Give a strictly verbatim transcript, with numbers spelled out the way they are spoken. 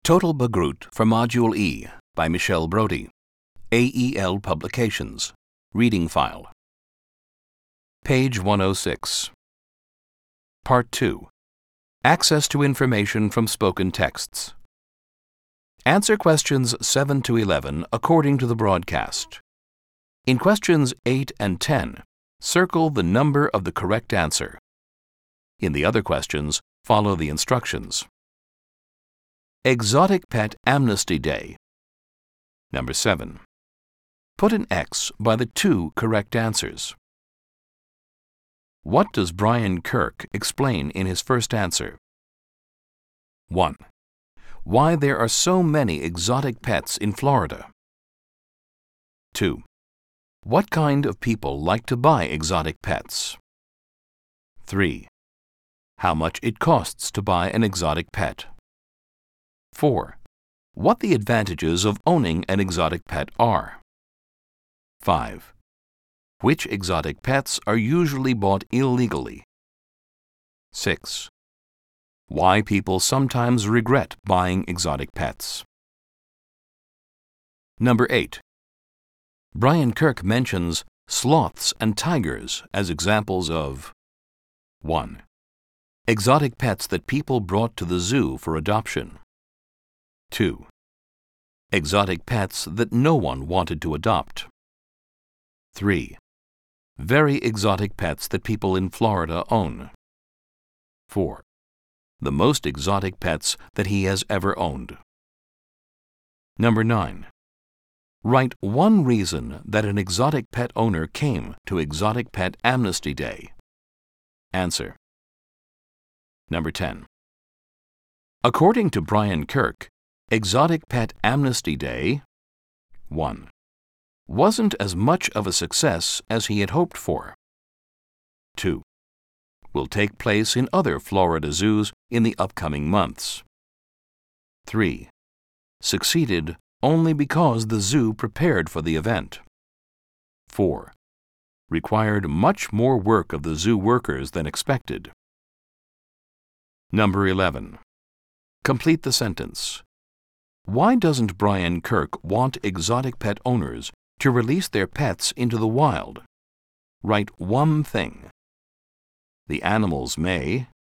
Total Bagrut for Module E by Michelle Brody. A E L Publications. Reading File. Page one oh six. Part two. Access to information from spoken texts. Answer questions seven to eleven according to the broadcast. In questions eight and ten, circle the number of the correct answer. In the other questions, follow the instructions. Exotic Pet Amnesty Day. Number seven. Put an X by the two correct answers. What does Brian Kirk explain in his first answer? one. Why there are so many exotic pets in Florida. two. What kind of people like to buy exotic pets? three. How much it costs to buy an exotic pet. four. What the advantages of owning an exotic pet are. five. Which exotic pets are usually bought illegally? six. Why people sometimes regret buying exotic pets. Number eight. Brian Kirk mentions sloths and tigers as examples of one. Exotic pets that people brought to the zoo for adoption. two. Exotic pets that no one wanted to adopt. three. Very exotic pets that people in Florida own. four. The most exotic pets that he has ever owned. Number nine. Write one reason that an exotic pet owner came to Exotic Pet Amnesty Day. Answer. Number ten. According to Brian Kirk, Exotic Pet Amnesty Day one. Wasn't as much of a success as he had hoped for. two. Will take place in other Florida zoos in the upcoming months. three. Succeeded only because the zoo prepared for the event. four. Required much more work of the zoo workers than expected. Number eleven. Complete the sentence. Why doesn't Brian Kirk want exotic pet owners to release their pets into the wild? Write one thing. The animals may